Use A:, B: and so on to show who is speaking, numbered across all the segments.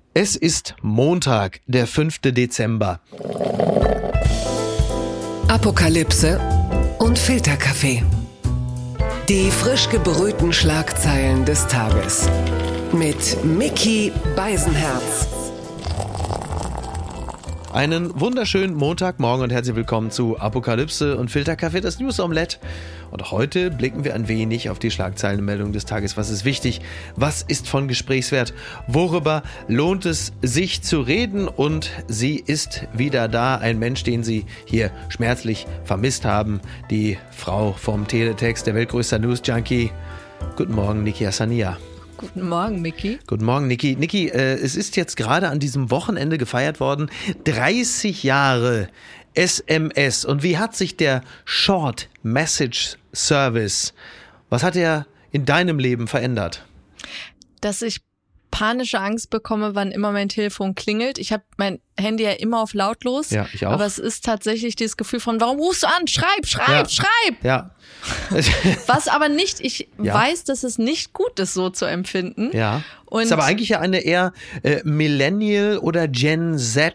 A: Es ist Montag, der 5. Dezember.
B: Apokalypse und Filterkaffee. Die frisch gebrühten Schlagzeilen des Tages. Mit Micky Beisenherz.
A: Einen wunderschönen Montagmorgen und herzlich willkommen zu Apokalypse und Filterkaffee, das News Omelette. Und heute blicken wir ein wenig auf die Schlagzeilenmeldung des Tages. Was ist wichtig? Was ist von Gesprächswert? Worüber lohnt es sich zu reden? Und sie ist wieder da, ein Mensch, den Sie hier schmerzlich vermisst haben. Die Frau vom Teletext, der weltgrößter News-Junkie. Guten Morgen, Niki Hassania.
C: Guten Morgen, Micky.
A: Guten Morgen, Niki. Niki, es ist jetzt gerade an diesem Wochenende gefeiert worden, 30 Jahre SMS. Und wie hat sich der Short Message Service, was hat er in deinem Leben verändert?
C: Dass ich panische Angst bekomme, wann immer mein Telefon klingelt. Ich habe mein Handy ja immer auf lautlos.
A: Ja, ich auch.
C: Aber es ist tatsächlich dieses Gefühl von, warum rufst du an? Schreib!
A: Ja.
C: Was aber nicht, ich weiß, dass es nicht gut ist, so zu empfinden.
A: Ja.
C: Und
A: ist aber eigentlich ja eine eher Millennial- oder Gen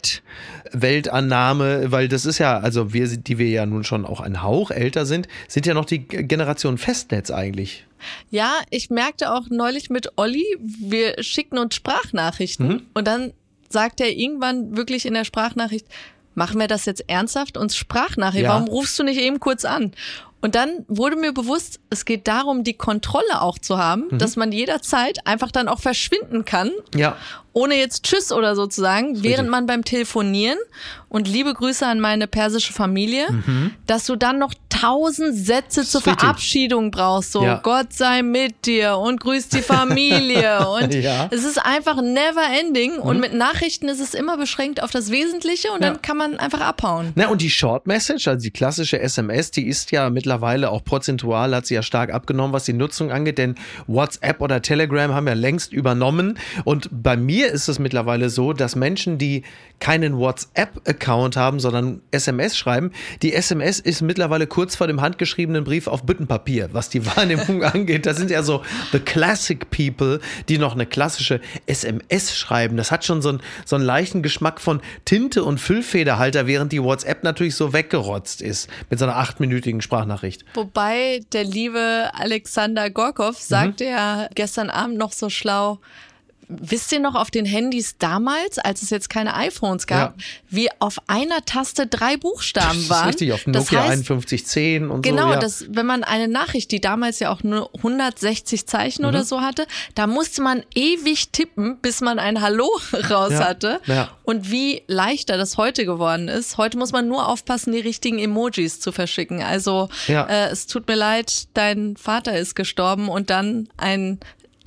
A: Z-Weltannahme, weil das ist ja, also wir, die wir ja nun schon auch ein Hauch älter sind ja noch die Generation Festnetz eigentlich.
C: Ja, ich merkte auch neulich mit Olli, wir schicken uns Sprachnachrichten und dann sagt er irgendwann wirklich in der Sprachnachricht, machen wir das jetzt ernsthaft? Uns Sprachnachricht, warum rufst du nicht eben kurz an? Und dann wurde mir bewusst, es geht darum, die Kontrolle auch zu haben, dass man jederzeit einfach dann auch verschwinden kann, ohne jetzt Tschüss oder so zu sagen, während man beim Telefonieren, und liebe Grüße an meine persische Familie, dass du dann noch 1000 Sätze zur Verabschiedung brauchst, so Gott sei mit dir und grüß die Familie und es ist einfach never ending und mit Nachrichten ist es immer beschränkt auf das Wesentliche und dann kann man einfach abhauen.
A: Na, und die Short Message, also die klassische SMS, die ist ja mittlerweile auch prozentual, hat sie ja stark abgenommen, was die Nutzung angeht, denn WhatsApp oder Telegram haben ja längst übernommen und bei mir ist es mittlerweile so, dass Menschen, die keinen WhatsApp-Account haben, sondern SMS schreiben, die SMS ist mittlerweile kurz vor dem handgeschriebenen Brief auf Büttenpapier, was die Wahrnehmung angeht. Das sind ja so the classic people, die noch eine klassische SMS schreiben. Das hat schon so einen leichten Geschmack von Tinte und Füllfederhalter, während die WhatsApp natürlich so weggerotzt ist mit so einer 8-minütigen Sprachnachricht.
C: Wobei der liebe Alexander Gorkov sagte ja gestern Abend noch so schlau, wisst ihr noch auf den Handys damals, als es jetzt keine iPhones gab, wie auf einer Taste 3 Buchstaben waren?
A: Das ist richtig, auf Nokia 5110 und
C: genau,
A: so. Genau,
C: wenn man eine Nachricht, die damals ja auch nur 160 Zeichen oder so hatte, da musste man ewig tippen, bis man ein Hallo raus hatte. Ja. Und wie leichter das heute geworden ist. Heute muss man nur aufpassen, die richtigen Emojis zu verschicken. Also es tut mir leid, dein Vater ist gestorben und dann ein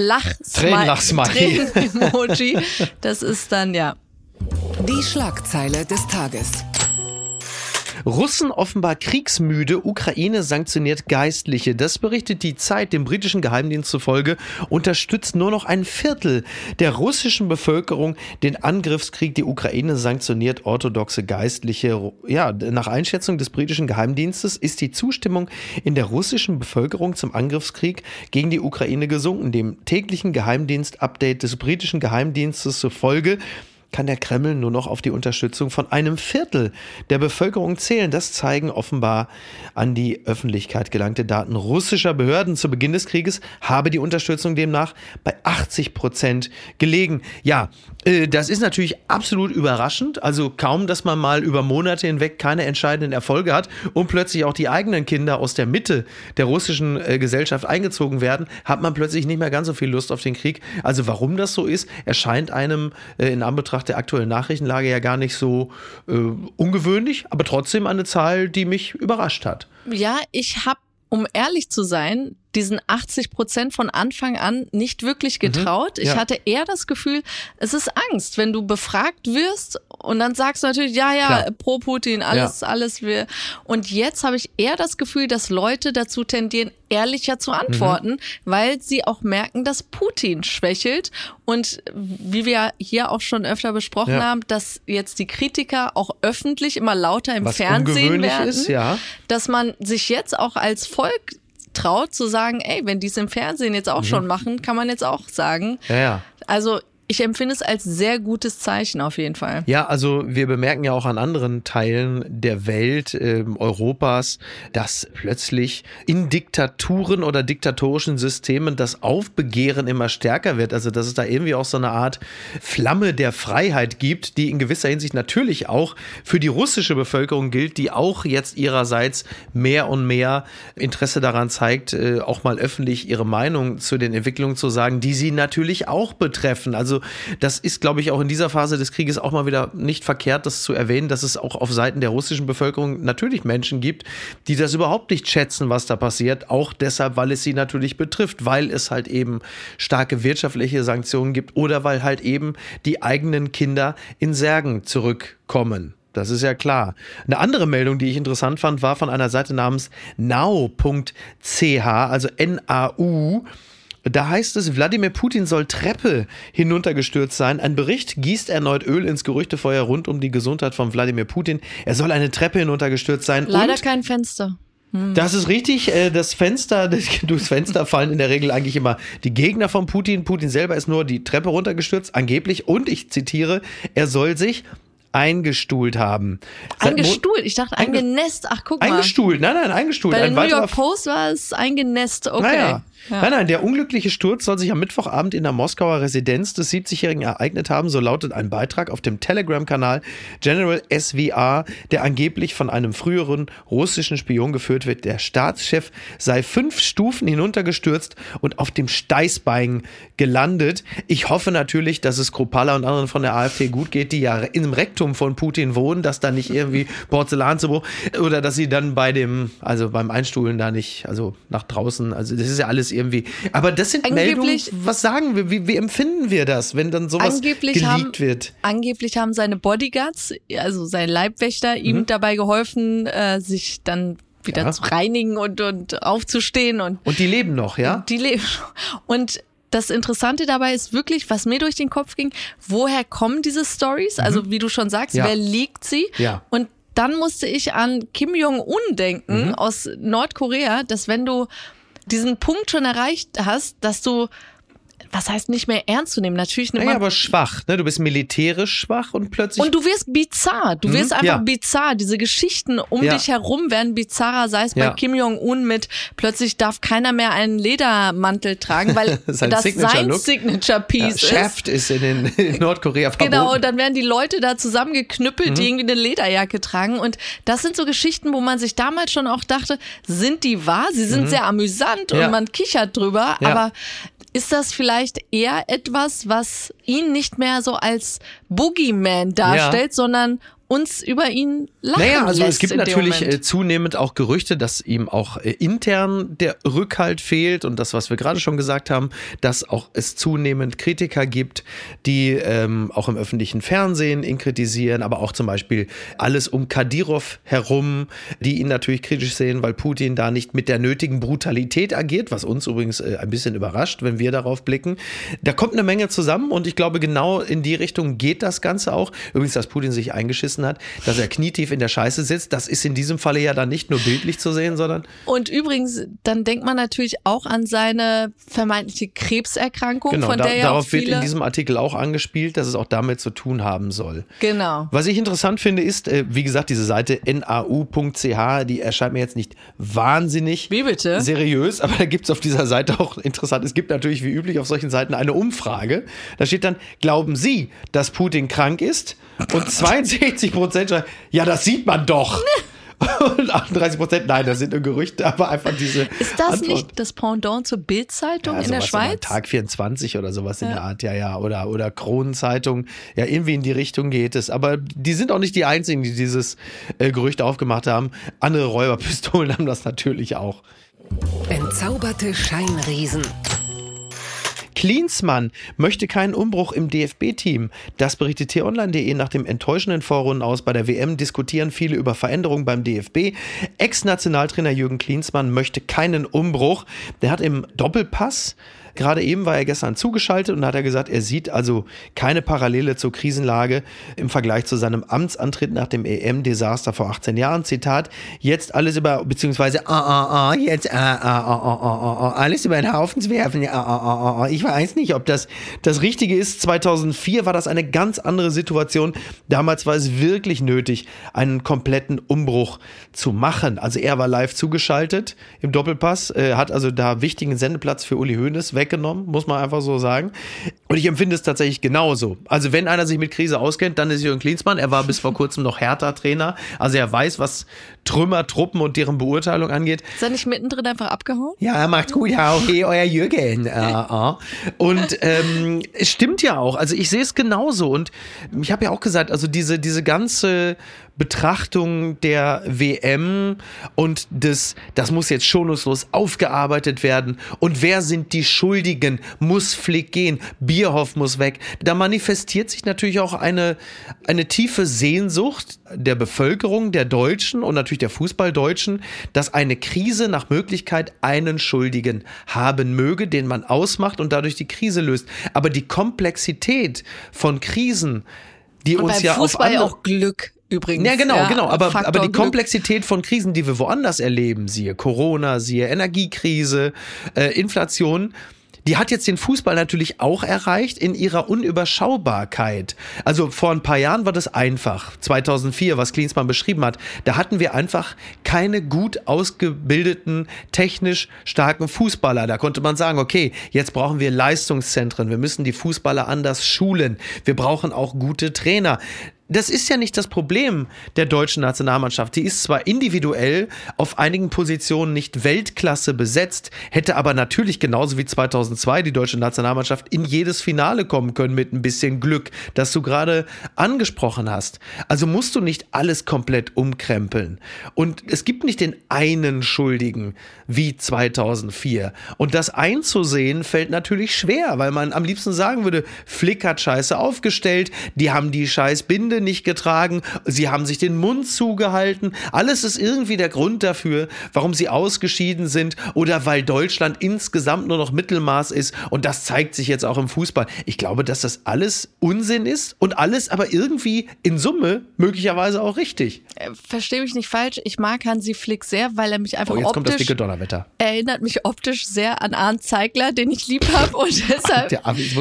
C: Tränenlach-Smiley. Das ist dann,
B: Die Schlagzeile des Tages.
A: Russen offenbar kriegsmüde, Ukraine sanktioniert Geistliche. Das berichtet die Zeit. Dem britischen Geheimdienst zufolge unterstützt nur noch ein Viertel der russischen Bevölkerung den Angriffskrieg. Die Ukraine sanktioniert orthodoxe Geistliche. Ja, nach Einschätzung des britischen Geheimdienstes ist die Zustimmung in der russischen Bevölkerung zum Angriffskrieg gegen die Ukraine gesunken. Dem täglichen Geheimdienst-Update des britischen Geheimdienstes zufolge kann der Kreml nur noch auf die Unterstützung von einem Viertel der Bevölkerung zählen. Das zeigen offenbar an die Öffentlichkeit gelangte Daten russischer Behörden. Zu Beginn des Krieges habe die Unterstützung demnach bei 80% gelegen. Ja, das ist natürlich absolut überraschend. Also kaum, dass man mal über Monate hinweg keine entscheidenden Erfolge hat und plötzlich auch die eigenen Kinder aus der Mitte der russischen Gesellschaft eingezogen werden, hat man plötzlich nicht mehr ganz so viel Lust auf den Krieg. Also warum das so ist, erscheint einem in Anbetracht der aktuellen Nachrichtenlage ja gar nicht so ungewöhnlich, aber trotzdem eine Zahl, die mich überrascht hat.
C: Ja, ich habe, um ehrlich zu sein, diesen 80% von Anfang an nicht wirklich getraut. Ich hatte eher das Gefühl, es ist Angst, wenn du befragt wirst und dann sagst du natürlich, ja, pro Putin, alles. Und jetzt habe ich eher das Gefühl, dass Leute dazu tendieren, ehrlicher zu antworten, weil sie auch merken, dass Putin schwächelt. Und wie wir hier auch schon öfter besprochen haben, dass jetzt die Kritiker auch öffentlich immer lauter im Fernsehen werden, dass man sich jetzt auch als Volk traut zu sagen, ey, wenn die es im Fernsehen jetzt auch schon machen, kann man jetzt auch sagen.
A: Ja.
C: Also ich empfinde es als sehr gutes Zeichen auf jeden Fall.
A: Ja, also wir bemerken ja auch an anderen Teilen der Welt, Europas, dass plötzlich in Diktaturen oder diktatorischen Systemen das Aufbegehren immer stärker wird. Also dass es da irgendwie auch so eine Art Flamme der Freiheit gibt, die in gewisser Hinsicht natürlich auch für die russische Bevölkerung gilt, die auch jetzt ihrerseits mehr und mehr Interesse daran zeigt, auch mal öffentlich ihre Meinung zu den Entwicklungen zu sagen, die sie natürlich auch betreffen. Also das ist, glaube ich, auch in dieser Phase des Krieges auch mal wieder nicht verkehrt, das zu erwähnen, dass es auch auf Seiten der russischen Bevölkerung natürlich Menschen gibt, die das überhaupt nicht schätzen, was da passiert. Auch deshalb, weil es sie natürlich betrifft, weil es halt eben starke wirtschaftliche Sanktionen gibt oder weil halt eben die eigenen Kinder in Särgen zurückkommen. Das ist ja klar. Eine andere Meldung, die ich interessant fand, war von einer Seite namens now.ch, also NAU. Da heißt es, Wladimir Putin soll Treppe hinuntergestürzt sein. Ein Bericht gießt erneut Öl ins Gerüchtefeuer rund um die Gesundheit von Wladimir Putin. Er soll eine Treppe hinuntergestürzt sein.
C: Leider kein Fenster.
A: Das ist richtig. Durchs Fenster fallen in der Regel eigentlich immer die Gegner von Putin. Putin selber ist nur die Treppe runtergestürzt, angeblich. Und ich zitiere, er soll sich eingestuhlt haben.
C: Eingestuhlt? Ich dachte eingenässt. Ach, guck mal.
A: Eingestuhlt, nein, eingestuhlt.
C: Bei der New York Post war es eingenässt, okay.
A: Naja. Ja. Nein, der unglückliche Sturz soll sich am Mittwochabend in der Moskauer Residenz des 70-Jährigen ereignet haben, so lautet ein Beitrag auf dem Telegram-Kanal General SVR, der angeblich von einem früheren russischen Spion geführt wird. Der Staatschef sei 5 Stufen hinuntergestürzt und auf dem Steißbein gelandet. Ich hoffe natürlich, dass es Kruppalla und anderen von der AfD gut geht, die ja im Rektum von Putin wohnen, dass da nicht irgendwie Porzellanzubruch oder dass sie dann beim Einstuhlen da nicht, also nach draußen, also das ist ja alles irgendwie. Aber das sind Meldungen, was sagen wir, wie empfinden wir das, wenn dann sowas geleakt wird?
C: Angeblich haben seine Bodyguards, also seine Leibwächter, ihm dabei geholfen, sich dann wieder zu reinigen und aufzustehen. Und
A: die leben noch, ja?
C: Die leben noch. Und das Interessante dabei ist wirklich, was mir durch den Kopf ging, woher kommen diese Stories? Also wie du schon sagst, wer leakt sie?
A: Ja.
C: Und dann musste ich an Kim Jong-un denken aus Nordkorea, dass wenn du diesen Punkt schon erreicht hast, dass du, was heißt nicht mehr ernst zu nehmen, natürlich
A: naja, aber schwach, ne? Du bist militärisch schwach und plötzlich...
C: Und du wirst bizarr, du wirst einfach bizarr. Diese Geschichten um dich herum werden bizarrer, sei es bei Kim Jong-un mit plötzlich darf keiner mehr einen Ledermantel tragen, weil das sein Signature-Piece ist.
A: Shaft ist in Nordkorea verboten.
C: Genau, und dann werden die Leute da zusammengeknüppelt, die irgendwie eine Lederjacke tragen und das sind so Geschichten, wo man sich damals schon auch dachte, sind die wahr? Sie sind sehr amüsant und man kichert drüber, aber ist das vielleicht eher etwas, was ihn nicht mehr so als Boogeyman darstellt, sondern uns über ihn lachen lässt?
A: Naja, also es gibt natürlich zunehmend auch Gerüchte, dass ihm auch intern der Rückhalt fehlt und das, was wir gerade schon gesagt haben, dass auch es zunehmend Kritiker gibt, die auch im öffentlichen Fernsehen ihn kritisieren, aber auch zum Beispiel alles um Kadyrov herum, die ihn natürlich kritisch sehen, weil Putin da nicht mit der nötigen Brutalität agiert, was uns übrigens ein bisschen überrascht, wenn wir darauf blicken. Da kommt eine Menge zusammen und ich glaube, genau in die Richtung geht das Ganze auch. Übrigens, dass Putin sich eingeschissen hat, dass er knietief in der Scheiße sitzt. Das ist in diesem Falle ja dann nicht nur bildlich zu sehen, sondern...
C: Und übrigens, dann denkt man natürlich auch an seine vermeintliche Krebserkrankung, von der ja
A: darauf
C: auch viele...
A: wird in diesem Artikel auch angespielt, dass es auch damit zu tun haben soll.
C: Genau.
A: Was ich interessant finde, ist, wie gesagt, diese Seite nau.ch, die erscheint mir jetzt nicht wahnsinnig seriös, aber da gibt es auf dieser Seite auch interessant, es gibt natürlich wie üblich auf solchen Seiten eine Umfrage. Da steht dann, glauben Sie, dass Putin krank ist? Und 62% schreiben, ja, das sieht man doch. Und 38%, nein, das sind nur Gerüchte, aber einfach diese
C: Ist das
A: Antwort.
C: nicht das Pendant zur Bild-Zeitung in der Schweiz?
A: Tag 24 oder sowas in der Art, oder Kronenzeitung, ja, irgendwie in die Richtung geht es. Aber die sind auch nicht die einzigen, die dieses Gerücht aufgemacht haben. Andere Räuberpistolen haben das natürlich auch.
B: Entzauberte Scheinriesen.
A: Klinsmann möchte keinen Umbruch im DFB-Team. Das berichtet t-online.de. Nach dem enttäuschenden Vorrunden aus bei der WM diskutieren viele über Veränderungen beim DFB. Ex-Nationaltrainer Jürgen Klinsmann möchte keinen Umbruch. Der hat im Doppelpass Gerade eben war er gestern zugeschaltet und hat er gesagt, er sieht also keine Parallele zur Krisenlage im Vergleich zu seinem Amtsantritt nach dem EM-Desaster vor 18 Jahren. Zitat, jetzt alles über, beziehungsweise jetzt alles über den Haufen zu werfen. Ich weiß nicht, ob das Richtige ist. 2004 war das eine ganz andere Situation. Damals war es wirklich nötig, einen kompletten Umbruch zu machen. Also er war live zugeschaltet im Doppelpass, hat also da wichtigen Sendeplatz für Uli Hoeneß weggenommen, muss man einfach so sagen. Und ich empfinde es tatsächlich genauso. Also wenn einer sich mit Krise auskennt, dann ist Jürgen Klinsmann. Er war bis vor kurzem noch Hertha-Trainer. Also er weiß, was Trümmer, Truppen und deren Beurteilung angeht.
C: Ist er nicht mittendrin einfach abgehauen?
A: Ja, er macht gut, ja, okay, euer Jürgen. Und es stimmt ja auch. Also ich sehe es genauso. Und ich habe ja auch gesagt, also diese ganze Betrachtung der WM und das muss jetzt schonungslos aufgearbeitet werden. Und wer sind die Schuldigen? Muss Flick gehen? Bierhoff muss weg. Da manifestiert sich natürlich auch eine tiefe Sehnsucht der Bevölkerung, der Deutschen und natürlich der Fußballdeutschen, dass eine Krise nach Möglichkeit einen Schuldigen haben möge, den man ausmacht und dadurch die Krise löst. Aber die Komplexität von Krisen, die
C: und
A: uns ja auf
C: Fußball ja auch Glück. Übrigens.
A: Ja, genau. Aber die
C: Glück.
A: Komplexität von Krisen, die wir woanders erleben, siehe Corona, siehe Energiekrise, Inflation, die hat jetzt den Fußball natürlich auch erreicht in ihrer Unüberschaubarkeit. Also vor ein paar Jahren war das einfach. 2004, was Klinsmann beschrieben hat, da hatten wir einfach keine gut ausgebildeten, technisch starken Fußballer. Da konnte man sagen, okay, jetzt brauchen wir Leistungszentren, wir müssen die Fußballer anders schulen, wir brauchen auch gute Trainer. Das ist ja nicht das Problem der deutschen Nationalmannschaft. Die ist zwar individuell auf einigen Positionen nicht Weltklasse besetzt, hätte aber natürlich genauso wie 2002 die deutsche Nationalmannschaft in jedes Finale kommen können mit ein bisschen Glück, das du gerade angesprochen hast. Also musst du nicht alles komplett umkrempeln. Und es gibt nicht den einen Schuldigen wie 2004. Und das einzusehen fällt natürlich schwer, weil man am liebsten sagen würde, Flick hat scheiße aufgestellt, die haben die scheiß Binde nicht getragen, sie haben sich den Mund zugehalten. Alles ist irgendwie der Grund dafür, warum sie ausgeschieden sind oder weil Deutschland insgesamt nur noch Mittelmaß ist und das zeigt sich jetzt auch im Fußball. Ich glaube, dass das alles Unsinn ist und alles aber irgendwie in Summe möglicherweise auch richtig.
C: Verstehe mich nicht falsch, ich mag Hansi Flick sehr, weil er mich einfach
A: jetzt kommt das
C: optisch
A: dicke Donnerwetter.
C: Erinnert mich optisch sehr an Arndt Zeigler, den ich lieb habe und deshalb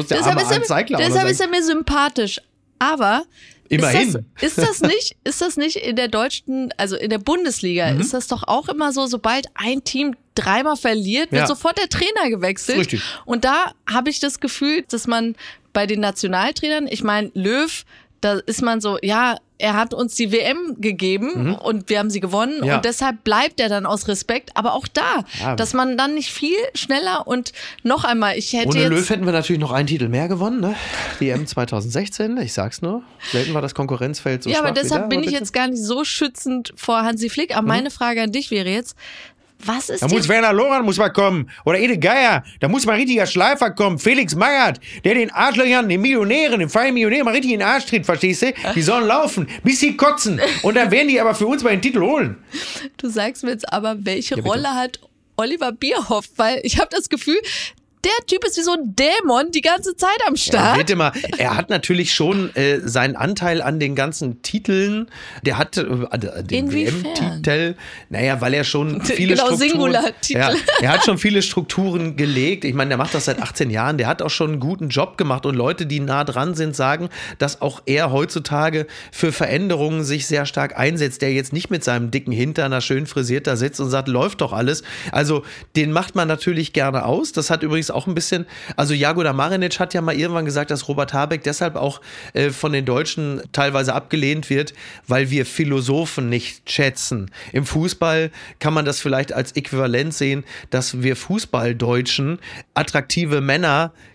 C: ist er mir sympathisch. Aber
A: immerhin.
C: Ist das nicht in der deutschen, also in der Bundesliga, ist das doch auch immer so, sobald ein Team dreimal verliert, wird sofort der Trainer gewechselt.
A: Richtig.
C: Und da habe ich das Gefühl, dass man bei den Nationaltrainern, ich meine, Löw, da ist man so, ja, er hat uns die WM gegeben und wir haben sie gewonnen und deshalb bleibt er dann aus Respekt. Aber auch da, dass man dann nicht viel schneller und noch einmal,
A: ohne Löw hätten wir natürlich noch einen Titel mehr gewonnen, ne? Die EM 2016, ich sag's nur. Selten war das Konkurrenzfeld so schwach.
C: Ja, aber deshalb bin ich jetzt gar nicht so schützend vor Hansi Flick. Aber meine Frage an dich wäre jetzt, was ist
D: da muss Werner Lorand muss mal kommen. Oder Ede Geier. Da muss mal ein richtiger Schleifer kommen. Felix Magath, der den Arschlöchern, den Millionären, den freien Millionären mal richtig in den Arsch tritt, verstehst du? Die sollen laufen, bis sie kotzen. Und dann werden die aber für uns mal den Titel holen.
C: Du sagst mir jetzt aber, welche Rolle hat Oliver Bierhoff? Weil ich habe das Gefühl, der Typ ist wie so ein Dämon die ganze Zeit am Start.
A: Er hat natürlich schon seinen Anteil an den ganzen Titeln. Der hat den WM-Titel, weil er schon viele Strukturen...
C: Singular-Titel.
A: Er hat schon viele Strukturen gelegt. Ich meine, der macht das seit 18 Jahren. Der hat auch schon einen guten Job gemacht. Und Leute, die nah dran sind, sagen, dass auch er heutzutage für Veränderungen sich sehr stark einsetzt. Der jetzt nicht mit seinem dicken Hintern da schön frisiert da sitzt und sagt, läuft doch alles. Also den macht man natürlich gerne aus. Das hat übrigens auch ein bisschen, also Jagoda Marinic hat ja mal irgendwann gesagt, dass Robert Habeck deshalb auch von den Deutschen teilweise abgelehnt wird, weil wir Philosophen nicht schätzen. Im Fußball kann man das vielleicht als Äquivalent sehen, dass wir Fußballdeutschen attraktive Männer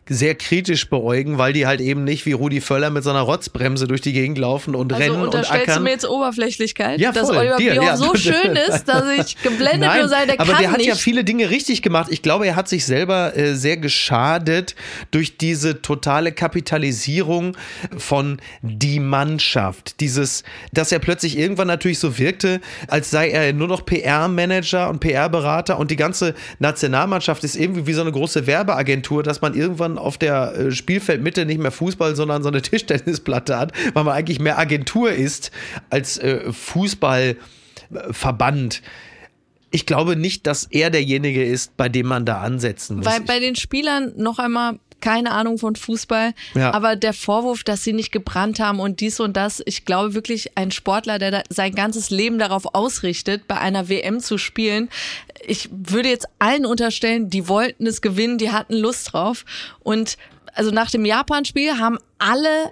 A: sehr kritisch beäugen, weil die halt eben nicht wie Rudi Völler mit so einer Rotzbremse durch die Gegend laufen und rennen und ackern.
C: Also unterstellst du mir jetzt Oberflächlichkeit,
A: ja,
C: dass
A: voll,
C: Oliver Bierhoff so schön ist, dass ich geblendet nur sein, der
A: aber
C: kann
A: der hat
C: nicht.
A: ja viele Dinge richtig gemacht. Ich glaube, er hat sich selber sehr geschadet durch diese totale Kapitalisierung von die Mannschaft. Dass er plötzlich irgendwann natürlich so wirkte, als sei er nur noch PR-Manager und PR-Berater und die ganze Nationalmannschaft ist irgendwie wie so eine große Werbeagentur, dass man irgendwann auf der Spielfeldmitte nicht mehr Fußball, sondern so eine Tischtennisplatte hat, weil man eigentlich mehr Agentur ist als Fußballverband. Ich glaube nicht, dass er derjenige ist, bei dem man da ansetzen muss.
C: Weil bei den Spielern noch einmal keine Ahnung von Fußball, aber der Vorwurf, dass sie nicht gebrannt haben und dies und das, ich glaube wirklich, ein Sportler, der sein ganzes Leben darauf ausrichtet, bei einer WM zu spielen, ich würde jetzt allen unterstellen, die wollten es gewinnen, die hatten Lust drauf und also nach dem Japan-Spiel haben alle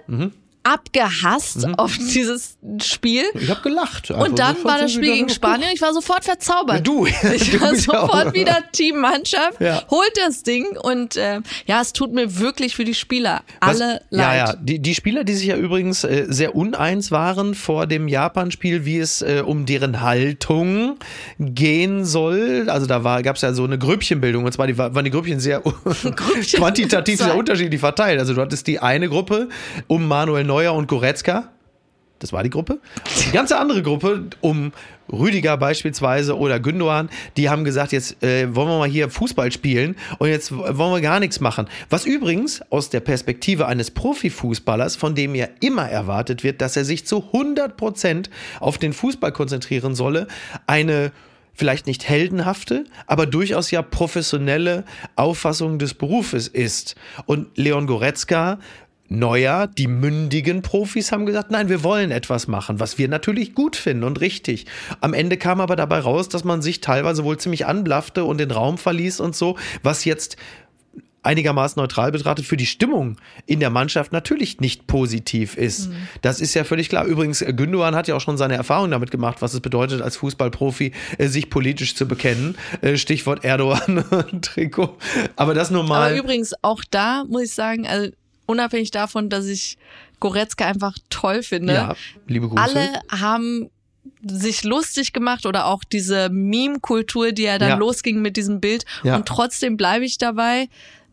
C: abgehasst auf dieses Spiel.
A: Ich habe gelacht.
C: Und dann war das Spiel gegen Spanien. Ich war sofort verzaubert.
A: Ja, du.
C: Ich war sofort wieder Teammannschaft. Ja. Holt das Ding. Und es tut mir wirklich für die Spieler alle leid.
A: Ja. Die Spieler, die sich ja übrigens sehr uneins waren vor dem Japan-Spiel, wie es um deren Haltung gehen soll. Also da gab es ja so eine Grüppchenbildung. Und zwar waren die Grüppchen sehr quantitativ sehr unterschiedlich verteilt. Also du hattest die eine Gruppe um Manuel Neuer und Goretzka. Das war die Gruppe. Die ganze andere Gruppe um Rüdiger beispielsweise oder Gündoğan, die haben gesagt, jetzt wollen wir mal hier Fußball spielen und jetzt wollen wir gar nichts machen. Was übrigens aus der Perspektive eines Profifußballers, von dem ja immer erwartet wird, dass er sich zu 100% auf den Fußball konzentrieren solle, eine vielleicht nicht heldenhafte, aber durchaus ja professionelle Auffassung des Berufes ist. Und Leon Goretzka, Neuer, die mündigen Profis haben gesagt, nein, wir wollen etwas machen, was wir natürlich gut finden und richtig. Am Ende kam aber dabei raus, dass man sich teilweise wohl ziemlich anblaffte und den Raum verließ und so, was jetzt einigermaßen neutral betrachtet für die Stimmung in der Mannschaft natürlich nicht positiv ist. Das ist ja völlig klar. Übrigens, Gündoğan hat ja auch schon seine Erfahrung damit gemacht, was es bedeutet, als Fußballprofi sich politisch zu bekennen. Stichwort Erdogan-Trikot. Aber das nur mal.
C: Aber übrigens, auch da muss ich sagen, also unabhängig davon, dass ich Goretzka einfach toll finde.
A: Ja, liebe Grüße.
C: Alle haben sich lustig gemacht oder auch diese Meme-Kultur, die ja dann losging mit diesem Bild. Ja. Und trotzdem bleibe ich dabei.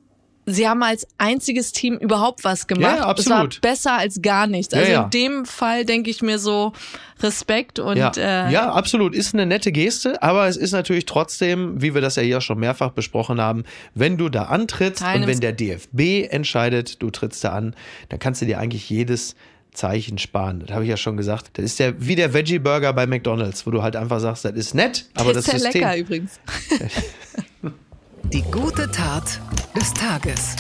C: Sie haben als einziges Team überhaupt was gemacht.
A: Ja, absolut.
C: Es war besser als gar nichts. Also in dem Fall denke ich mir so Respekt. Und,
A: ja, absolut. Ist eine nette Geste, aber es ist natürlich trotzdem, wie wir das ja hier schon mehrfach besprochen haben, wenn du da antrittst und wenn der DFB entscheidet, du trittst da an, dann kannst du dir eigentlich jedes Zeichen sparen. Das habe ich ja schon gesagt. Das ist ja wie der Veggie-Burger bei McDonald's, wo du halt einfach sagst, das ist nett, aber das
C: ist
A: System...
C: lecker übrigens.
B: Die gute Tat des Tages.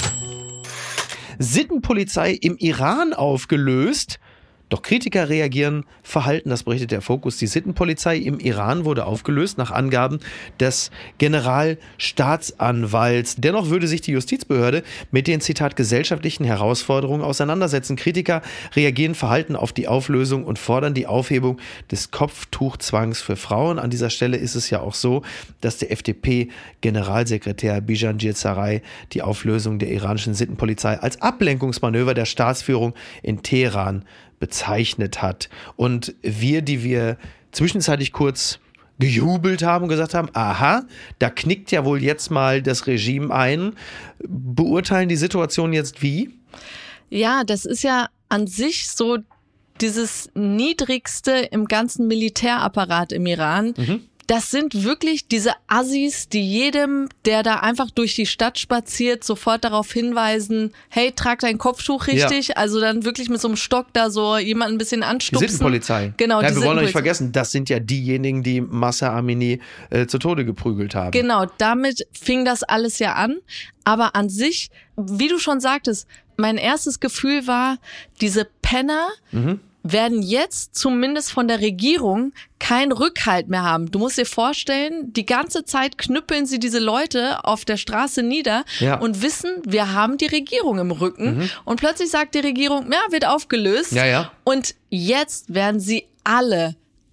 A: Sittenpolizei im Iran aufgelöst. Doch Kritiker reagieren verhalten, das berichtet der Fokus. Die Sittenpolizei im Iran wurde aufgelöst nach Angaben des Generalstaatsanwalts. Dennoch würde sich die Justizbehörde mit den, Zitat, gesellschaftlichen Herausforderungen auseinandersetzen. Kritiker reagieren verhalten auf die Auflösung und fordern die Aufhebung des Kopftuchzwangs für Frauen. An dieser Stelle ist es ja auch so, dass der FDP-Generalsekretär Bijanir Saray die Auflösung der iranischen Sittenpolizei als Ablenkungsmanöver der Staatsführung in Teheran bezeichnet hat. Und wir, die wir zwischenzeitlich kurz gejubelt haben und gesagt haben, aha, da knickt ja wohl jetzt mal das Regime ein, beurteilen die Situation jetzt wie?
C: Ja, das ist ja an sich so dieses Niedrigste im ganzen Militärapparat im Iran. Das sind wirklich diese Assis, die jedem, der da einfach durch die Stadt spaziert, sofort darauf hinweisen, hey, trag dein Kopftuch richtig. Ja. Also dann wirklich mit so einem Stock da so jemanden ein bisschen anstupsen.
A: Die Sittenpolizei.
C: Genau,
A: ja, wir wollen doch nicht vergessen, das sind ja diejenigen, die Mahsa Amini zu Tode geprügelt haben.
C: Genau, damit fing das alles ja an. Aber an sich, wie du schon sagtest, mein erstes Gefühl war, diese Penner werden jetzt zumindest von der Regierung keinen Rückhalt mehr haben. Du musst dir vorstellen, die ganze Zeit knüppeln sie diese Leute auf der Straße nieder und wissen, wir haben die Regierung im Rücken. Und plötzlich sagt die Regierung, ja, wird aufgelöst.
A: Ja.
C: Und jetzt werden sie alle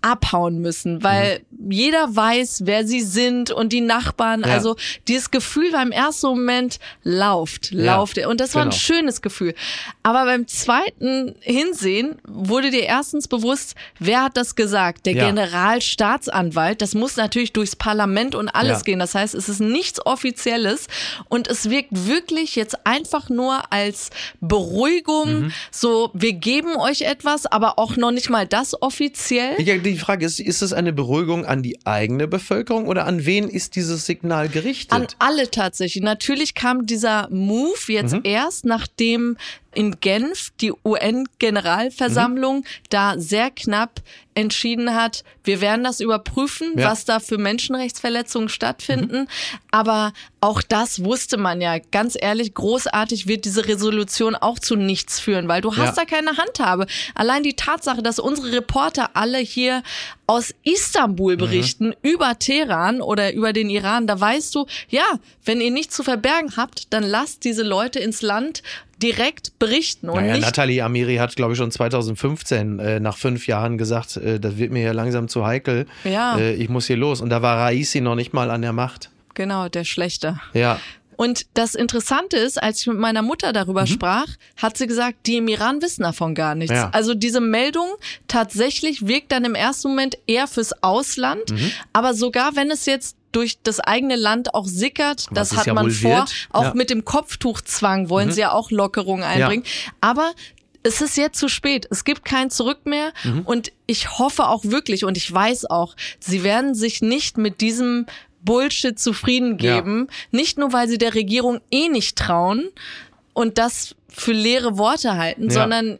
C: abhauen müssen, weil jeder weiß, wer sie sind und die Nachbarn.
A: Ja.
C: Also dieses Gefühl war im ersten Moment lauft. Und das war ein schönes Gefühl. Aber beim zweiten Hinsehen wurde dir erstens bewusst, wer hat das gesagt? Der Generalstaatsanwalt. Das muss natürlich durchs Parlament und alles gehen. Das heißt, es ist nichts Offizielles und es wirkt wirklich jetzt einfach nur als Beruhigung. So, wir geben euch etwas, aber auch noch nicht mal das offiziell.
A: Ja, die Frage ist es eine Beruhigung an die eigene Bevölkerung oder an wen ist dieses Signal gerichtet?
C: An alle tatsächlich. Natürlich kam dieser Move jetzt erst, nachdem in Genf die UN-Generalversammlung da sehr knapp entschieden hat, wir werden das überprüfen, was da für Menschenrechtsverletzungen stattfinden. Aber auch das wusste man ja, ganz ehrlich, großartig wird diese Resolution auch zu nichts führen, weil du hast da keine Handhabe. Allein die Tatsache, dass unsere Reporter alle hier aus Istanbul berichten, über Teheran oder über den Iran, da weißt du, wenn ihr nichts zu verbergen habt, dann lasst diese Leute ins Land direkt berichten. Und nicht
A: Nathalie Amiri hat, glaube ich, schon 2015 nach 5 Jahren gesagt, das wird mir hier langsam zu heikel, ich muss hier los. Und da war Raisi noch nicht mal an der Macht.
C: Genau, der Schlechte.
A: Ja.
C: Und das Interessante ist, als ich mit meiner Mutter darüber sprach, hat sie gesagt, die im Iran wissen davon gar nichts.
A: Ja.
C: Also diese Meldung tatsächlich wirkt dann im ersten Moment eher fürs Ausland, aber sogar wenn es jetzt durch das eigene Land auch sickert, das hat man vor, auch mit dem Kopftuchzwang wollen sie ja auch Lockerungen einbringen, aber es ist jetzt zu spät. Es gibt kein Zurück mehr und ich hoffe auch wirklich und ich weiß auch, sie werden sich nicht mit diesem Bullshit zufrieden geben. Nicht nur, weil sie der Regierung nicht trauen und das für leere Worte halten, sondern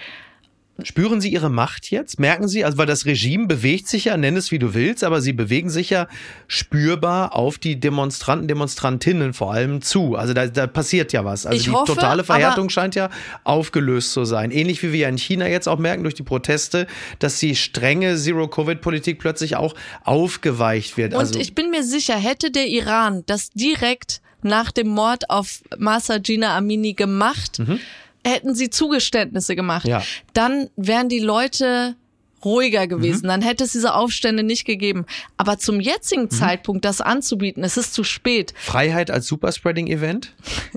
A: Spüren Sie Ihre Macht jetzt? Merken Sie, also weil das Regime bewegt sich ja, nenn es wie du willst, aber sie bewegen sich ja spürbar auf die Demonstranten, Demonstrantinnen vor allem zu. Also da passiert ja was. Also die totale Verhärtung scheint ja aufgelöst zu sein. Ähnlich wie wir ja in China jetzt auch merken durch die Proteste, dass die strenge Zero-Covid-Politik plötzlich auch aufgeweicht wird.
C: Und ich bin mir sicher, hätte der Iran das direkt nach dem Mord auf Mahsa Jina Amini gemacht, hätten sie Zugeständnisse gemacht, dann wären die Leute ruhiger gewesen. Dann hätte es diese Aufstände nicht gegeben. Aber zum jetzigen Zeitpunkt das anzubieten, es ist zu spät.
A: Freiheit als Superspreading-Event?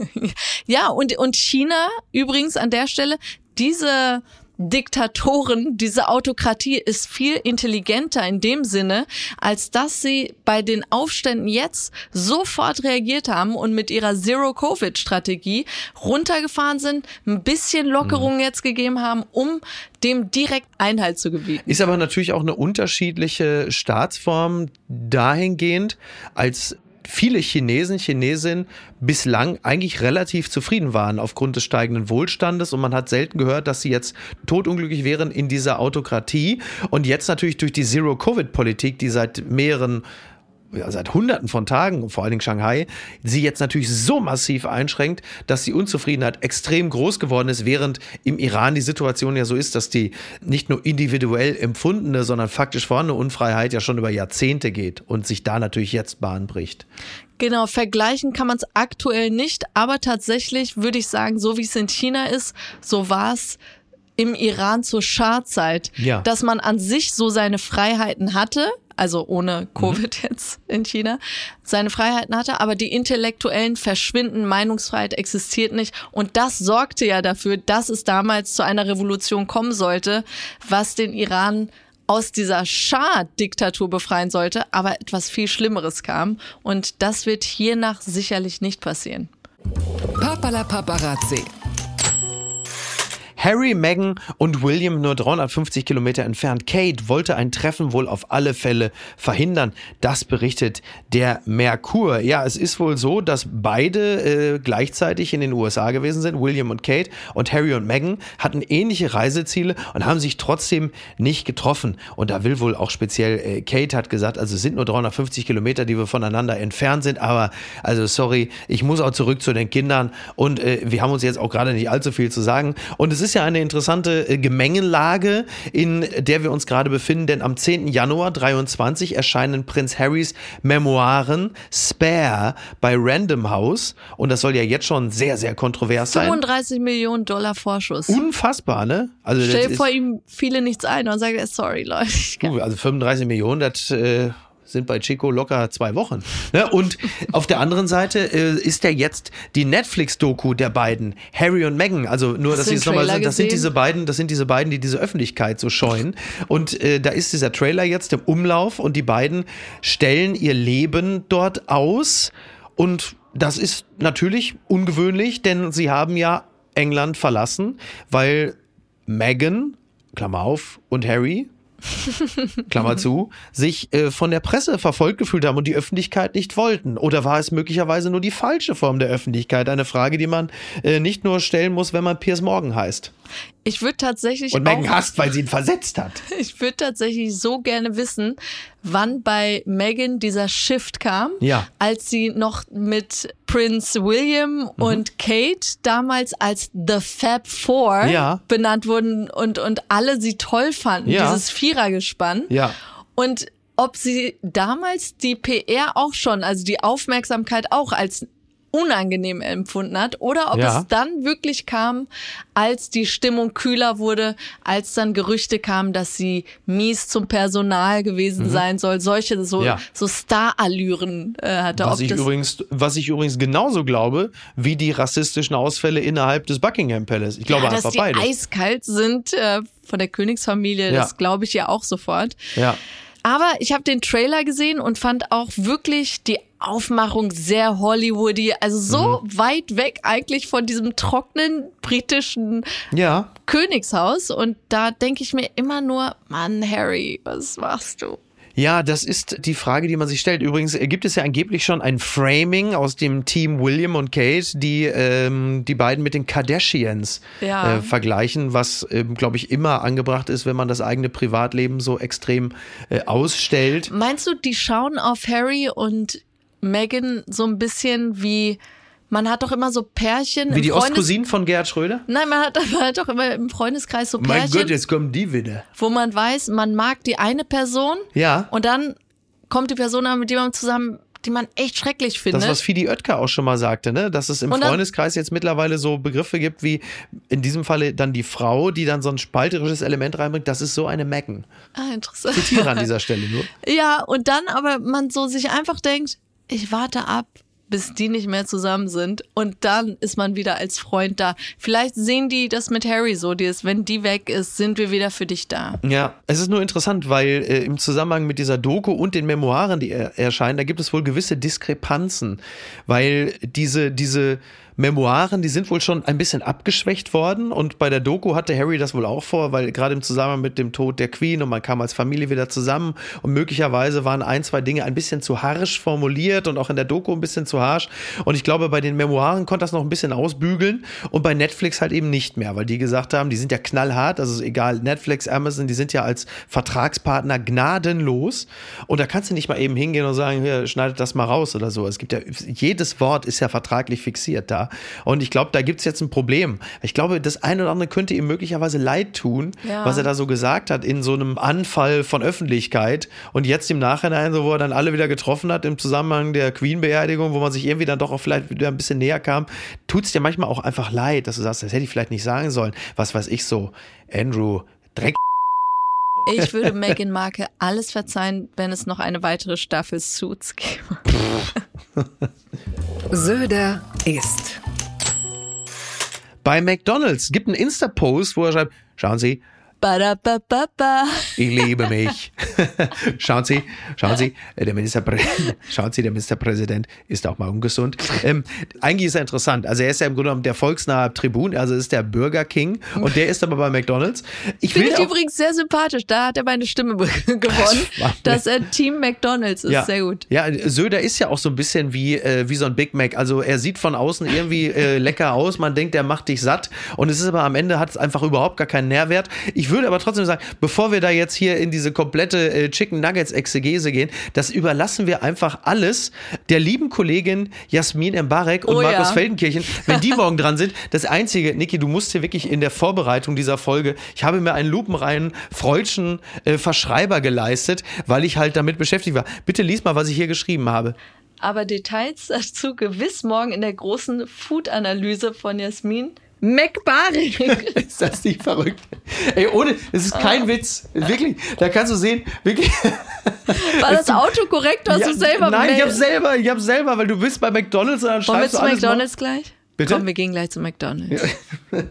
C: Ja, und China übrigens an der Stelle, diese Diktatoren, diese Autokratie ist viel intelligenter in dem Sinne, als dass sie bei den Aufständen jetzt sofort reagiert haben und mit ihrer Zero-Covid-Strategie runtergefahren sind, ein bisschen Lockerungen jetzt gegeben haben, um dem direkt Einhalt zu gebieten.
A: Ist aber natürlich auch eine unterschiedliche Staatsform dahingehend, als viele Chinesinnen bislang eigentlich relativ zufrieden waren aufgrund des steigenden Wohlstandes und man hat selten gehört, dass sie jetzt totunglücklich wären in dieser Autokratie und jetzt natürlich durch die Zero-Covid-Politik, die seit Hunderten von Tagen, vor allen Dingen Shanghai, sie jetzt natürlich so massiv einschränkt, dass die Unzufriedenheit extrem groß geworden ist, während im Iran die Situation ja so ist, dass die nicht nur individuell empfundene, sondern faktisch vorhandene Unfreiheit ja schon über Jahrzehnte geht und sich da natürlich jetzt Bahn bricht.
C: Genau, vergleichen kann man es aktuell nicht, aber tatsächlich würde ich sagen, so wie es in China ist, so war es im Iran zur Schah-Zeit, dass man an sich so seine Freiheiten hatte, also ohne Covid jetzt in China, seine Freiheiten hatte, aber die Intellektuellen verschwinden, Meinungsfreiheit existiert nicht und das sorgte ja dafür, dass es damals zu einer Revolution kommen sollte, was den Iran aus dieser Schah-Diktatur befreien sollte, aber etwas viel Schlimmeres kam und das wird hiernach sicherlich nicht passieren.
B: Papala Paparazzi.
A: Harry, Meghan und William nur 350 Kilometer entfernt. Kate wollte ein Treffen wohl auf alle Fälle verhindern. Das berichtet der Merkur. Ja, es ist wohl so, dass beide gleichzeitig in den USA gewesen sind. William und Kate und Harry und Meghan hatten ähnliche Reiseziele und haben sich trotzdem nicht getroffen. Und da will wohl auch speziell Kate hat gesagt, also es sind nur 350 Kilometer, die wir voneinander entfernt sind. Aber also sorry, ich muss auch zurück zu den Kindern und wir haben uns jetzt auch gerade nicht allzu viel zu sagen. Und es ist ist ja eine interessante Gemengelage, in der wir uns gerade befinden, denn am 10. Januar 2023 erscheinen Prinz Harrys Memoiren Spare bei Random House und das soll ja jetzt schon sehr, sehr kontrovers sein.
C: 35 Millionen $, Vorschuss.
A: Unfassbar, ne? Also
C: Stell dir vor, ihm fiele nichts ein und sagt, sorry, Leute.
A: Also 35 Millionen, das sind bei Chico locker 2 Wochen. Ne? Und auf der anderen Seite ist ja jetzt die Netflix-Doku der beiden, Harry und Meghan. Also nur, dass sie es nochmal sind, das sind diese beiden, die diese Öffentlichkeit so scheuen. Und da ist dieser Trailer jetzt im Umlauf und die beiden stellen ihr Leben dort aus. Und das ist natürlich ungewöhnlich, denn sie haben ja England verlassen, weil Meghan, Klammer auf, und Harry, Klammer zu, sich von der Presse verfolgt gefühlt haben und die Öffentlichkeit nicht wollten. Oder war es möglicherweise nur die falsche Form der Öffentlichkeit? Eine Frage, die man nicht nur stellen muss, wenn man Piers Morgan heißt.
C: Ich würde tatsächlich
A: und Meghan hasst, weil sie ihn versetzt hat.
C: Ich würde tatsächlich so gerne wissen, wann bei Meghan dieser Shift kam, als sie noch mit Prince William und Kate damals als The Fab Four benannt wurden und alle sie toll fanden, dieses Vierergespann.
A: Ja.
C: Und ob sie damals die PR auch schon, also die Aufmerksamkeit auch als unangenehm empfunden hat oder ob es dann wirklich kam, als die Stimmung kühler wurde, als dann Gerüchte kamen, dass sie mies zum Personal gewesen sein soll, solche so Star-Allüren hatte.
A: Was ich übrigens genauso glaube, wie die rassistischen Ausfälle innerhalb des Buckingham Palace. Ich glaube einfach beides.
C: Dass die eiskalt sind von der Königsfamilie, das glaube ich ja auch sofort.
A: Ja.
C: Aber ich habe den Trailer gesehen und fand auch wirklich die Aufmachung sehr Hollywoody, also so weit weg eigentlich von diesem trockenen britischen Königshaus. Und da denke ich mir immer nur, Mann, Harry, was machst du?
A: Ja, das ist die Frage, die man sich stellt. Übrigens gibt es ja angeblich schon ein Framing aus dem Team William und Kate, die die beiden mit den Kardashians vergleichen, was, glaube ich, immer angebracht ist, wenn man das eigene Privatleben so extrem ausstellt.
C: Meinst du, die schauen auf Harry und Meghan so ein bisschen wie... Man hat doch immer so Pärchen.
A: Wie die Ostcousinen von Gerhard Schröder?
C: Nein, man hat doch immer im Freundeskreis so Pärchen.
A: Mein Gott, jetzt kommen die wieder.
C: Wo man weiß, man mag die eine Person.
A: Ja.
C: Und dann kommt die Person mit jemandem zusammen, die man echt schrecklich findet.
A: Das, was Fidi Oetker auch schon mal sagte, ne? Dass es im Freundeskreis jetzt mittlerweile so Begriffe gibt, wie in diesem Falle dann die Frau, die dann so ein spalterisches Element reinbringt. Das ist so eine Meghan.
C: Ah, interessant.
A: Zitiere an dieser Stelle nur.
C: Ja, und dann aber man so sich einfach denkt, ich warte ab, bis die nicht mehr zusammen sind und dann ist man wieder als Freund da. Vielleicht sehen die das mit Harry so, wenn die weg ist, sind wir wieder für dich da.
A: Ja, es ist nur interessant, weil im Zusammenhang mit dieser Doku und den Memoiren, die erscheinen, da gibt es wohl gewisse Diskrepanzen, weil diese Memoiren, die sind wohl schon ein bisschen abgeschwächt worden und bei der Doku hatte Harry das wohl auch vor, weil gerade im Zusammenhang mit dem Tod der Queen und man kam als Familie wieder zusammen und möglicherweise waren 1-2 Dinge ein bisschen zu harsch formuliert und auch in der Doku ein bisschen zu harsch und ich glaube, bei den Memoiren konnte das noch ein bisschen ausbügeln und bei Netflix halt eben nicht mehr, weil die gesagt haben, die sind ja knallhart, also egal, Netflix, Amazon, die sind ja als Vertragspartner gnadenlos und da kannst du nicht mal eben hingehen und sagen, hier, schneidet das mal raus oder so. Es gibt ja, jedes Wort ist ja vertraglich fixiert da. Und ich glaube, da gibt es jetzt ein Problem. Ich glaube, das eine oder andere könnte ihm möglicherweise leid tun, was er da so gesagt hat in so einem Anfall von Öffentlichkeit. Und jetzt im Nachhinein, so wo er dann alle wieder getroffen hat im Zusammenhang der Queen-Beerdigung, wo man sich irgendwie dann doch auch vielleicht wieder ein bisschen näher kam, tut es dir manchmal auch einfach leid, dass du sagst, das hätte ich vielleicht nicht sagen sollen. Was weiß ich so, Andrew, Dreck.
C: Ich würde Meghan Markle alles verzeihen, wenn es noch eine weitere Staffel Suits gäbe.
B: Söder ist.
A: Bei McDonald's gibt einen Insta-Post, wo er schreibt, schauen Sie, ich liebe mich. Schauen Sie, der Ministerpräsident ist auch mal ungesund. Eigentlich ist er interessant. Also er ist ja im Grunde genommen der volksnahe Tribun, also ist der Burger King und der ist aber bei McDonald's.
C: Finde ich übrigens sehr sympathisch. Da hat er meine Stimme gewonnen, dass er Team McDonald's ist. Sehr gut.
A: Ja, Söder ist ja auch so ein bisschen wie so ein Big Mac. Also er sieht von außen irgendwie lecker aus. Man denkt, der macht dich satt. Und es ist aber am Ende hat es einfach überhaupt gar keinen Nährwert. Ich Ich würde aber trotzdem sagen, bevor wir da jetzt hier in diese komplette Chicken Nuggets Exegese gehen, das überlassen wir einfach alles der lieben Kollegin Jasmin Mbarek und Markus Feldenkirchen, wenn die morgen dran sind. Das Einzige, Niki, du musst hier wirklich in der Vorbereitung dieser Folge, ich habe mir einen lupenreinen freudschen Verschreiber geleistet, weil ich halt damit beschäftigt war. Bitte lies mal, was ich hier geschrieben habe.
C: Aber Details dazu gewiss morgen in der großen Food-Analyse von Jasmin Mbarek.
A: Ist das nicht verrückt? Ey, ohne, es ist kein Witz. Wirklich, da kannst du sehen, wirklich.
C: War das Autokorrekt? Hast du selber?
A: Nein, ich hab selber, weil du bist bei McDonald's und dann schreibst du alles.
C: Wollen wir zu McDonald's gleich?
A: Bitte?
C: Komm, wir gehen gleich zu McDonald's.
A: Ja.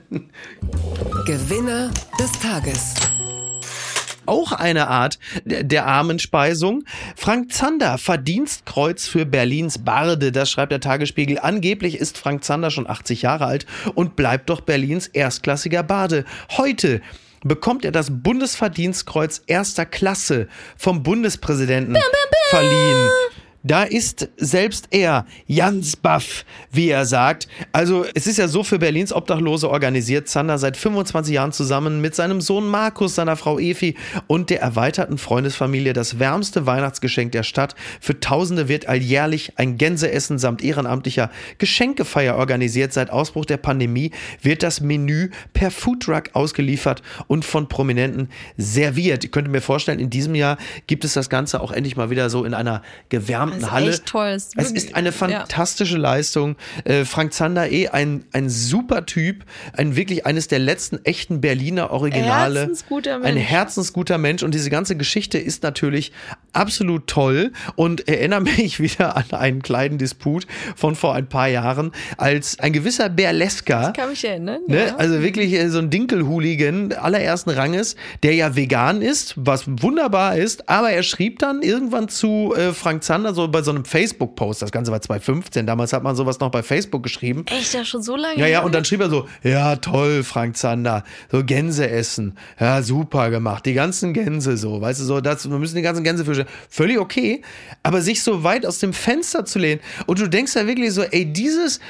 B: Gewinner des Tages.
A: Auch eine Art der Armenspeisung. Frank Zander, Verdienstkreuz für Berlins Barde, das schreibt der Tagesspiegel. Angeblich ist Frank Zander schon 80 Jahre alt und bleibt doch Berlins erstklassiger Barde. Heute bekommt er das Bundesverdienstkreuz erster Klasse vom Bundespräsidenten verliehen. Da ist selbst er ganz baff, wie er sagt. Also es ist ja so für Berlins Obdachlose organisiert. Zander seit 25 Jahren zusammen mit seinem Sohn Markus, seiner Frau Efi und der erweiterten Freundesfamilie das wärmste Weihnachtsgeschenk der Stadt. Für Tausende wird alljährlich ein Gänseessen samt ehrenamtlicher Geschenkefeier organisiert. Seit Ausbruch der Pandemie wird das Menü per Foodtruck ausgeliefert und von Prominenten serviert. Ich könnte mir vorstellen, in diesem Jahr gibt es das Ganze auch endlich mal wieder so in einer gewärmten Halle.
C: Echt toll.
A: Es ist eine fantastische Leistung. Frank Zander ein super Typ, wirklich eines der letzten echten Berliner Originale. Ein herzensguter Mensch und diese ganze Geschichte ist natürlich absolut toll und erinnere mich wieder an einen kleinen Disput von vor ein paar Jahren, als ein gewisser Berleska,
C: ich kann mich erinnern,
A: ne, also wirklich so ein Dinkel-Hooligan allerersten Ranges, der ja vegan ist, was wunderbar ist, aber er schrieb dann irgendwann zu Frank Zander so bei so einem Facebook-Post, das Ganze war 2015, damals hat man sowas noch bei Facebook geschrieben.
C: Echt, ja schon so lange?
A: Ja, und dann schrieb er so, ja toll, Frank Zander, so Gänse essen, ja super gemacht, die ganzen Gänse so, weißt du, so, wir müssen die ganzen Gänsefische, völlig okay, aber sich so weit aus dem Fenster zu lehnen und du denkst ja wirklich so, ey, dieses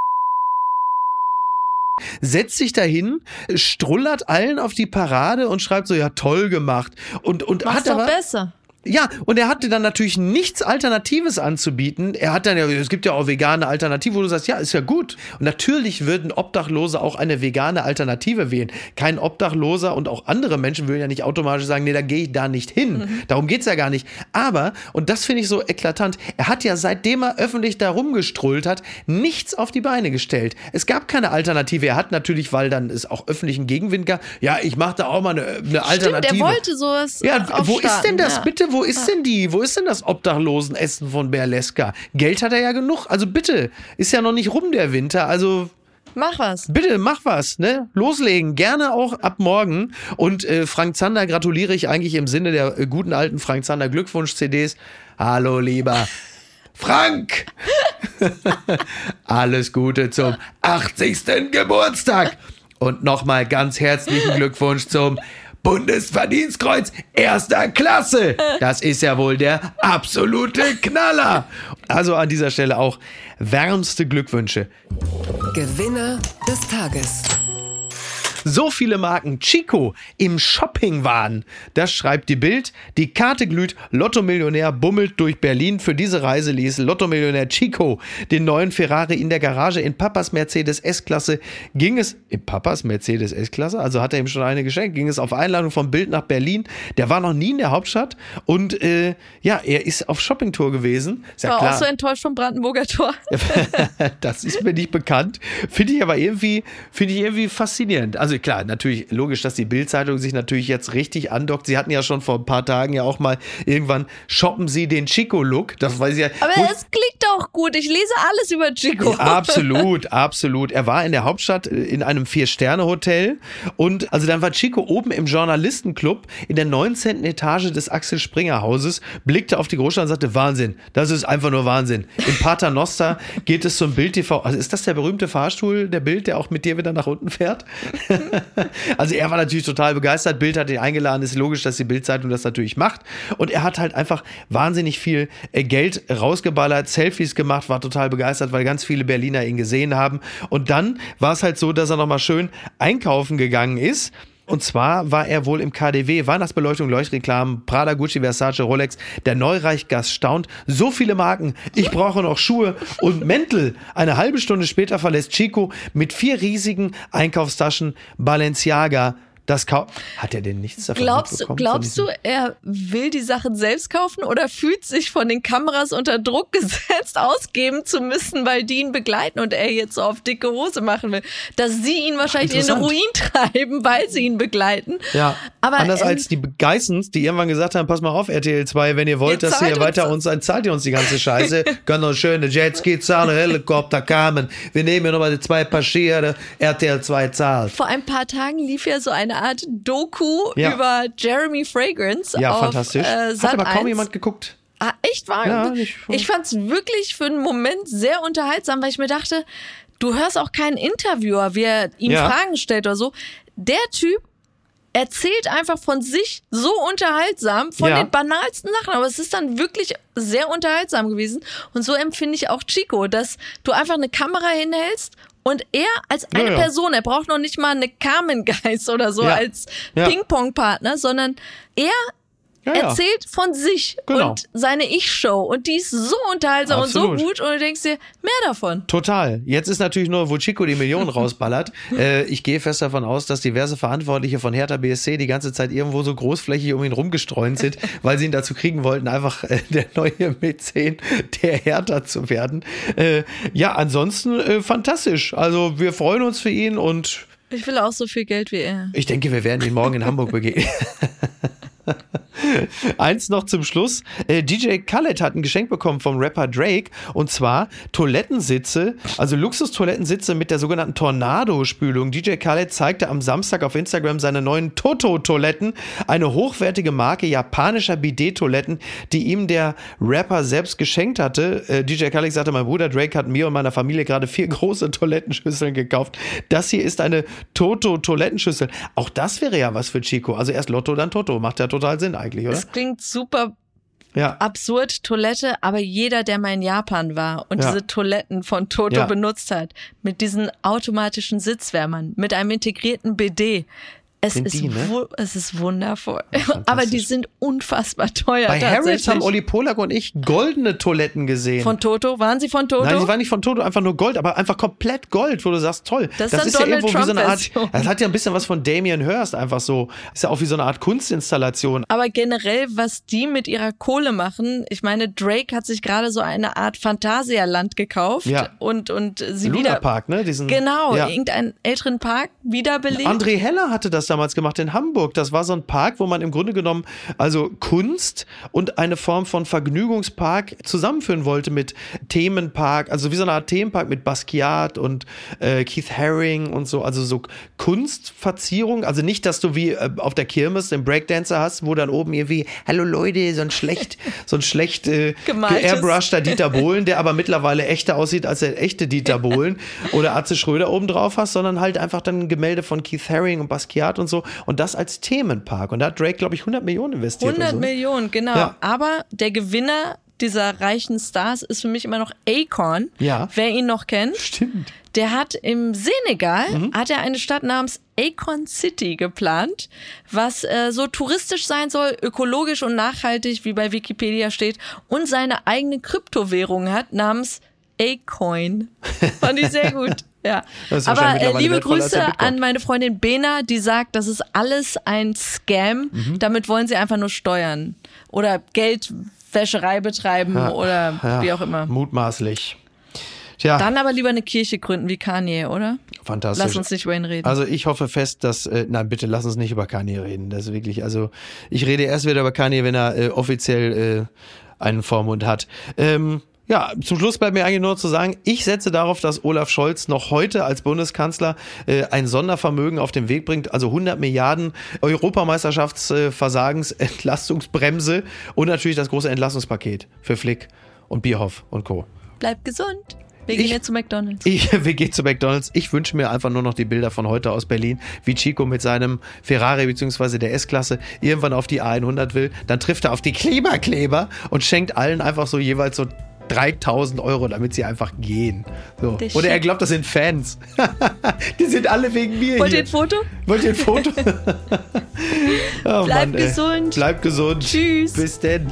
A: setzt sich dahin, strullert allen auf die Parade und schreibt so, ja toll gemacht und
C: Mach's
A: hat
C: doch
A: aber
C: besser.
A: Ja, und er hatte dann natürlich nichts Alternatives anzubieten. Er hat dann ja, es gibt ja auch vegane Alternativen, wo du sagst, ja, ist ja gut. Und natürlich würden Obdachlose auch eine vegane Alternative wählen. Kein Obdachloser und auch andere Menschen würden ja nicht automatisch sagen, nee, da gehe ich da nicht hin. Darum geht's ja gar nicht. Aber, und das finde ich so eklatant, er hat ja seitdem er öffentlich da rumgestrullt hat, nichts auf die Beine gestellt. Es gab keine Alternative. Er hat natürlich, weil dann es auch öffentlichen Gegenwind gab, ja, ich mache da auch mal eine Alternative.
C: Stimmt, er wollte sowas
A: wo ist denn das?
C: Ja.
A: Bitte, wo ist denn wo ist denn das Obdachlosenessen von Berleska? Geld hat er ja genug. Also bitte, ist ja noch nicht rum der Winter. Also
C: mach was.
A: bitte, mach was, ne? Loslegen. Gerne auch ab morgen. Und Frank Zander gratuliere ich eigentlich im Sinne der guten alten Frank Zander Glückwunsch-CDs. Hallo, lieber Frank! Alles Gute zum 80. Geburtstag. Und nochmal ganz herzlichen Glückwunsch zum Bundesverdienstkreuz erster Klasse. Das ist ja wohl der absolute Knaller. Also an dieser Stelle auch wärmste Glückwünsche.
B: Gewinner des Tages.
A: So viele Marken Chico im Shoppingwahn. Das schreibt die Bild. Die Karte glüht. Lotto-Millionär bummelt durch Berlin. Für diese Reise ließ Lotto-Millionär Chico den neuen Ferrari in der Garage. In Papas Mercedes S-Klasse ging es. In Papas Mercedes S-Klasse? Also hat er ihm schon eine geschenkt. Ging es auf Einladung vom Bild nach Berlin. Der war noch nie in der Hauptstadt. Und er ist auf Shoppingtour gewesen. Ist ja
C: war
A: klar.
C: auch so enttäuscht vom Brandenburger Tor.
A: Das ist mir nicht bekannt. Finde ich aber irgendwie faszinierend. Also klar, natürlich logisch, dass die Bild-Zeitung sich natürlich jetzt richtig andockt. Sie hatten ja schon vor ein paar Tagen ja auch mal irgendwann shoppen Sie den Chico-Look. Das weiß ich ja.
C: Aber es klingt doch gut. Ich lese alles über Chico.
A: Ja, absolut, absolut. Er war in der Hauptstadt in einem 4-Sterne-Hotel und also dann war Chico oben im Journalistenclub in der 19. Etage des Axel Springer Hauses, blickte auf die Großstadt und sagte, Wahnsinn, das ist einfach nur Wahnsinn. In Paternoster geht es zum Bild TV. Also ist das der berühmte Fahrstuhl der Bild, der auch mit dir wieder nach unten fährt? Also er war natürlich total begeistert. Bild hat ihn eingeladen. Ist logisch, dass die Bild-Zeitung das natürlich macht. Und er hat halt einfach wahnsinnig viel Geld rausgeballert, Selfies gemacht, war total begeistert, weil ganz viele Berliner ihn gesehen haben. Und dann war es halt so, dass er nochmal schön einkaufen gegangen ist. Und zwar war er wohl im KDW, Weihnachtsbeleuchtung, Leuchtreklamen, Prada, Gucci, Versace, Rolex. Der Neureichgast staunt. So viele Marken. Ich brauche noch Schuhe und Mäntel. Eine halbe Stunde später verlässt Chico mit 4 riesigen Einkaufstaschen Balenciaga. Hat er denn nichts davon mitbekommen?
C: Glaubst du, er will die Sachen selbst kaufen oder fühlt sich von den Kameras unter Druck gesetzt, ausgeben zu müssen, weil die ihn begleiten und er jetzt so auf dicke Hose machen will? Dass sie ihn wahrscheinlich in den Ruin treiben, weil sie ihn begleiten.
A: Ja, aber anders als die Geissens, die irgendwann gesagt haben, pass mal auf, RTL 2, wenn ihr wollt, dass ihr weiter zahlt ihr uns die ganze Scheiße. Können noch schöne Jetskis zahlen, Helikopter kamen. Wir nehmen ja nochmal die 2 Passagiere, RTL 2 zahlt.
C: Vor ein paar Tagen lief ja so eine Art Doku über Jeremy Fragrance auf
A: fantastisch.
C: Sat.1.
A: Hat aber kaum jemand geguckt.
C: Ah, echt wahr? Ja, ich fand es wirklich für einen Moment sehr unterhaltsam, weil ich mir dachte, du hörst auch keinen Interviewer, wie er ihm Fragen stellt oder so. Der Typ erzählt einfach von sich so unterhaltsam, von den banalsten Sachen, aber es ist dann wirklich sehr unterhaltsam gewesen. Und so empfinde ich auch Chico, dass du einfach eine Kamera hinhältst und er als eine Person, er braucht noch nicht mal eine Carmen Geist oder so als Ping-Pong-Partner, sondern er erzählt von sich und seine Ich-Show und die ist so unterhaltsam und so gut und du denkst dir, mehr davon.
A: Total. Jetzt ist natürlich nur, wo Chico die Millionen rausballert. Ich gehe fest davon aus, dass diverse Verantwortliche von Hertha BSC die ganze Zeit irgendwo so großflächig um ihn rumgestreunt sind, weil sie ihn dazu kriegen wollten, einfach der neue Mäzen der Hertha zu werden. Ansonsten fantastisch. Also wir freuen uns für ihn und
C: ich will auch so viel Geld wie er.
A: Ich denke, wir werden ihn morgen in Hamburg begegnen. Eins noch zum Schluss. DJ Khaled hat ein Geschenk bekommen vom Rapper Drake und zwar Toilettensitze, also Luxus-Toilettensitze mit der sogenannten Tornado-Spülung. DJ Khaled zeigte am Samstag auf Instagram seine neuen Toto-Toiletten, eine hochwertige Marke japanischer Bidet-Toiletten, die ihm der Rapper selbst geschenkt hatte. DJ Khaled sagte, mein Bruder Drake hat mir und meiner Familie gerade 4 große Toilettenschüsseln gekauft. Das hier ist eine Toto-Toilettenschüssel. Auch das wäre ja was für Chico. Also erst Lotto, dann Toto. Macht ja total Sinn eigentlich, oder?
C: Es klingt super absurd, Toilette, aber jeder, der mal in Japan war und diese Toiletten von Toto benutzt hat, mit diesen automatischen Sitzwärmern, mit einem integrierten BD, es ist wundervoll. Aber die sind unfassbar teuer.
A: Bei Harrods haben Olli Polak und ich goldene Toiletten gesehen.
C: Von Toto? Waren sie von Toto?
A: Nein, sie waren nicht von Toto, einfach nur Gold, aber einfach komplett Gold, wo du sagst, toll.
C: Das ist ja irgendwo wie so eine Art,
A: das hat ja ein bisschen was von Damien Hirst, einfach so. Ist ja auch wie so eine Art Kunstinstallation.
C: Aber generell, was die mit ihrer Kohle machen, ich meine, Drake hat sich gerade so eine Art Phantasialand gekauft und sie
A: Luna Park, ne?
C: Irgendeinen älteren Park wiederbelebt.
A: André Heller hatte das damals gemacht in Hamburg. Das war so ein Park, wo man im Grunde genommen also Kunst und eine Form von Vergnügungspark zusammenführen wollte mit Themenpark, also wie so eine Art Themenpark mit Basquiat und Keith Haring und so, also so Kunstverzierung, also nicht, dass du wie auf der Kirmes den Breakdancer hast, wo dann oben irgendwie, hallo Leute, so ein schlecht geairbrushter Dieter Bohlen, der aber mittlerweile echter aussieht als der echte Dieter Bohlen oder Atze Schröder oben drauf hast, sondern halt einfach dann ein Gemälde von Keith Haring und Basquiat und so und das als Themenpark und da hat Drake, glaube ich, 100 Millionen investiert.
C: 100 Millionen, genau. Ja. Aber der Gewinner dieser reichen Stars ist für mich immer noch Akon. Ja. Wer ihn noch kennt.
A: Stimmt.
C: Der hat im Senegal hat er eine Stadt namens Akon City geplant, was so touristisch sein soll, ökologisch und nachhaltig, wie bei Wikipedia steht, und seine eigene Kryptowährung hat namens Acoin. Fand ich sehr gut. Ja. Aber liebe Grüße an meine Freundin Bena, die sagt, das ist alles ein Scam. Damit wollen sie einfach nur steuern oder Geldwäscherei betreiben oder wie auch immer.
A: Mutmaßlich. Tja.
C: Dann aber lieber eine Kirche gründen wie Kanye, oder?
A: Fantastisch.
C: Lass uns nicht über ihn reden.
A: Also ich hoffe fest, dass, nein, bitte lass uns nicht über Kanye reden. Das ist wirklich, also ich rede erst wieder über Kanye, wenn er offiziell einen Vormund hat. Ja, zum Schluss bleibt mir eigentlich nur zu sagen, ich setze darauf, dass Olaf Scholz noch heute als Bundeskanzler ein Sondervermögen auf den Weg bringt, also 100 Milliarden Europameisterschaftsversagensentlastungsbremse und natürlich das große Entlastungspaket für Flick und Bierhoff und Co.
C: Bleibt gesund. Wir gehen jetzt zu McDonald's.
A: Wir gehen zu McDonald's. Ich wünsche mir einfach nur noch die Bilder von heute aus Berlin, wie Chico mit seinem Ferrari bzw. der S-Klasse irgendwann auf die A100 will. Dann trifft er auf die Klimakleber und schenkt allen einfach so jeweils so 3.000 €, damit sie einfach gehen. So.
C: Der
A: Oder er
C: Shit.
A: glaubt, das sind Fans. Die sind alle wegen mir
C: Wollt ihr
A: hier.
C: ein Foto?
A: Wollt ihr ein Foto? Oh,
C: Bleib
A: Mann, ey.
C: gesund.
A: Bleib gesund.
C: Tschüss.
A: Bis denn.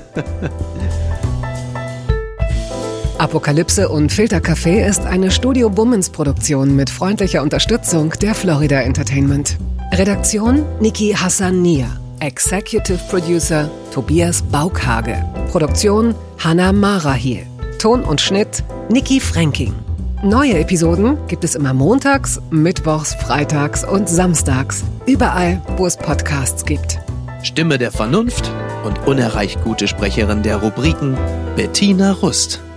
B: Apokalypse und Filtercafé ist eine Studio Bummens Produktion mit freundlicher Unterstützung der Florida Entertainment. Redaktion Niki Hassania. Executive Producer Tobias Baukhage. Produktion Hannah Marahiel. Ton und Schnitt Niki Fränking. Neue Episoden gibt es immer montags, mittwochs, freitags und samstags. Überall, wo es Podcasts gibt.
A: Stimme der Vernunft und unerreicht gute Sprecherin der Rubriken Bettina Rust.